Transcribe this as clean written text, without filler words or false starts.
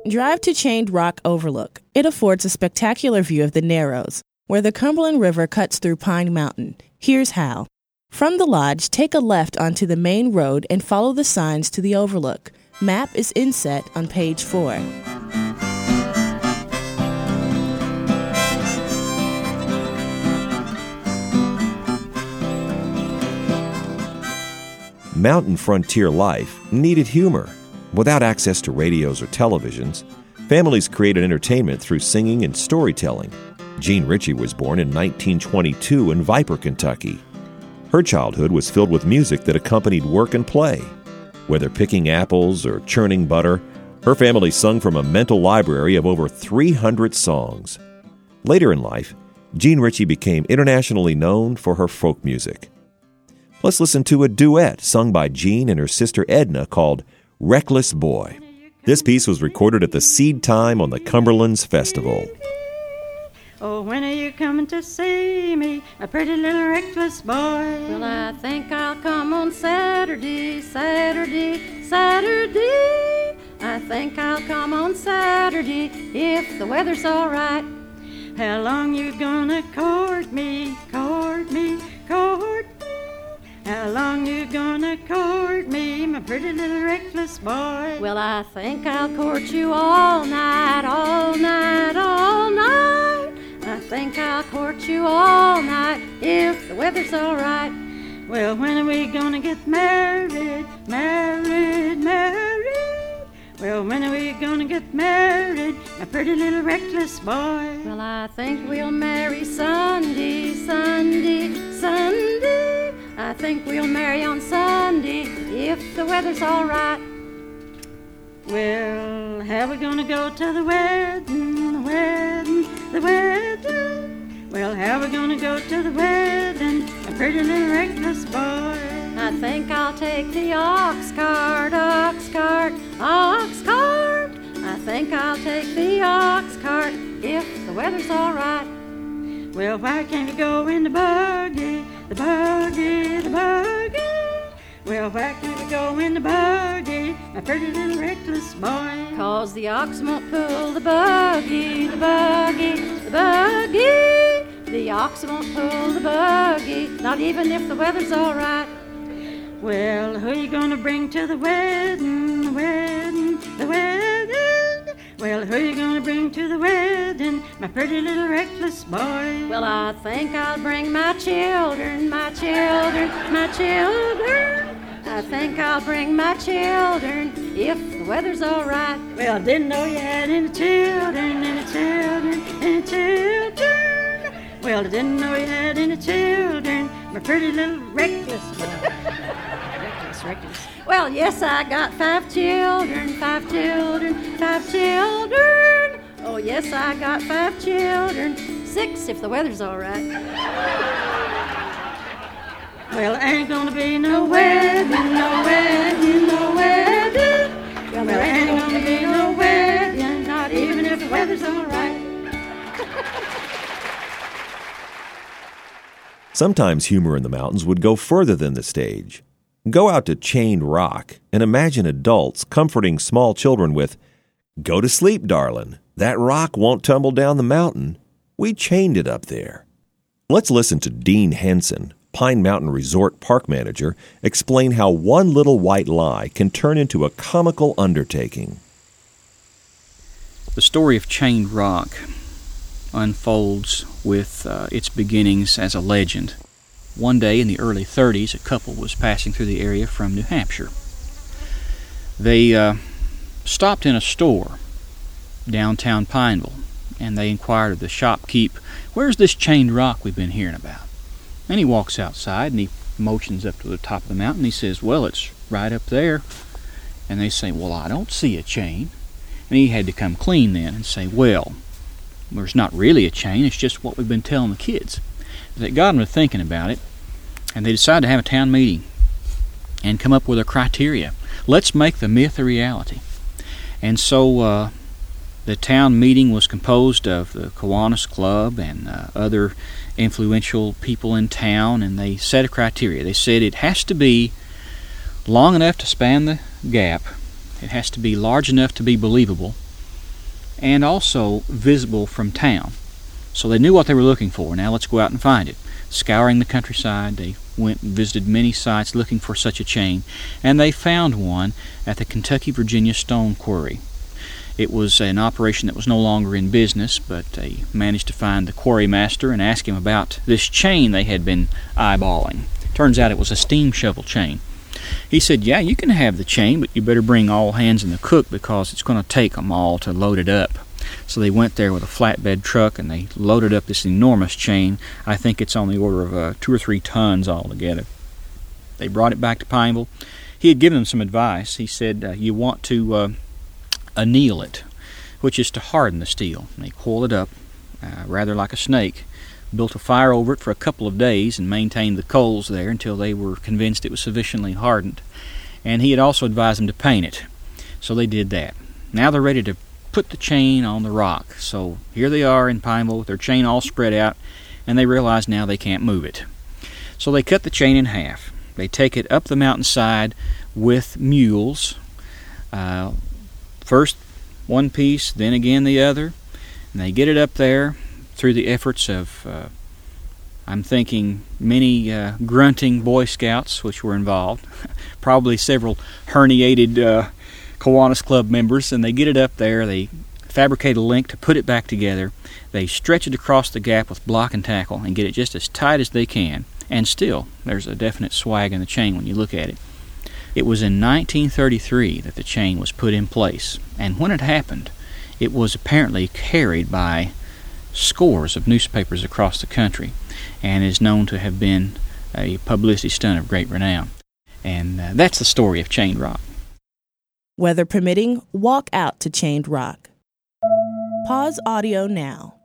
Drive to Chained Rock Overlook. It affords a spectacular view of the Narrows, where the Cumberland River cuts through Pine Mountain. Here's how. From the lodge, take a left onto the main road and follow the signs to the overlook. Map is inset on page 4. Mountain frontier life needed humor. Without access to radios or televisions, families created entertainment through singing and storytelling. Jean Ritchie was born in 1922 in Viper, Kentucky. Her childhood was filled with music that accompanied work and play. Whether picking apples or churning butter, her family sung from a mental library of over 300 songs. Later in life, Jean Ritchie became internationally known for her folk music. Let's listen to a duet sung by Jean and her sister Edna called Reckless Boy. This piece was recorded at the Seed Time on the Cumberlands Festival. Oh, when are you coming to see me, a pretty little reckless boy? Well, I think I'll come on Saturday. I think I'll come on Saturday if the weather's all right. How long you gonna court me? How long you gonna court me, my pretty little reckless boy? Well, I think I'll court you all night. I think I'll court you all night if the weather's all right. Well, when are we gonna get married? Well, when are we gonna get married, my pretty little reckless boy? Well, I think we'll marry Sunday. I think we'll marry on Sunday if the weather's all right. Well, how we gonna go to the wedding? Well, how we gonna go to the wedding, a pretty little reckless boy? I think I'll take the ox cart. I think I'll take the ox cart if the weather's all right. Well, why can't we go in the buggy? Well, why can't we go in the buggy, my pretty little reckless boy? 'Cause the ox won't pull the buggy. The ox won't pull the buggy, not even if the weather's all right. Well, who you gonna bring to the wedding? Well, who you gonna bring to the wedding, my pretty little reckless boy? Well, I think I'll bring my children. I think I'll bring my children if the weather's all right. Well, I didn't know you had any children. Well, I didn't know you had any children, my pretty little reckless boy. Reckless. Well, yes, I got 5 children. Oh, yes, I got 5 children. 6 if the weather's all right. Well, ain't gonna be no wedding. Well, there ain't gonna be no wedding, not even if the weather's all right. Sometimes humor in the mountains would go further than the stage. Go out to Chained Rock and imagine adults comforting small children with, "Go to sleep, darling. That rock won't tumble down the mountain. We chained it up there." Let's listen to Dean Henson, Pine Mountain Resort Park Manager, explain how one little white lie can turn into a comical undertaking. The story of Chained Rock unfolds with its beginnings as a legend. One day in the early 30s, a couple was passing through the area from New Hampshire. They stopped in a store downtown Pineville, and they inquired of the shopkeep, "Where's this Chained Rock we've been hearing about?" And he walks outside and he motions up to the top of the mountain. He says, "Well, it's right up there." And they say, "Well, I don't see a chain." And he had to come clean then and say, "Well, there's not really a chain, it's just what we've been telling the kids." But it got them to thinking about it, and they decided to have a town meeting and come up with a criteria. Let's make the myth a reality. And so the town meeting was composed of the Kiwanis Club and other influential people in town, and they set a criteria. They said it has to be long enough to span the gap, it has to be large enough to be believable, and also visible from town. So they knew what they were looking for. Now let's go out and find it. Scouring the countryside, they went and visited many sites looking for such a chain, and they found one at the Kentucky-Virginia Stone Quarry. It was an operation that was no longer in business, but they managed to find the quarry master and ask him about this chain they had been eyeballing. Turns out it was a steam shovel chain. He said, yeah, you can have the chain, but you better bring all hands and the cook because it's going to take them all to load it up. So they went there with a flatbed truck and they loaded up this enormous chain. I think it's on the order of 2 or 3 tons altogether. They brought it back to Pineville. He had given them some advice. He said, you want to anneal it, which is to harden the steel. And they coiled it up rather like a snake, built a fire over it for a couple of days and maintained the coals there until they were convinced it was sufficiently hardened. And he had also advised them to paint it. So they did that. Now they're ready to put the chain on the rock. So here they are in Pineville with their chain all spread out, and they realize now they can't move it. So they cut the chain in half. They take it up the mountainside with mules. First one piece, then again the other, and they get it up there through the efforts of, I'm thinking, many grunting Boy Scouts which were involved, probably several herniated Kiwanis Club members, and they get it up there, they fabricate a link to put it back together, they stretch it across the gap with block and tackle and get it just as tight as they can, and still there's a definite swag in the chain when you look at it. It was in 1933 that the chain was put in place, and when it happened, it was apparently carried by scores of newspapers across the country, and is known to have been a publicity stunt of great renown. And that's the story of Chained Rock. Weather permitting, walk out to Chained Rock. Pause audio now.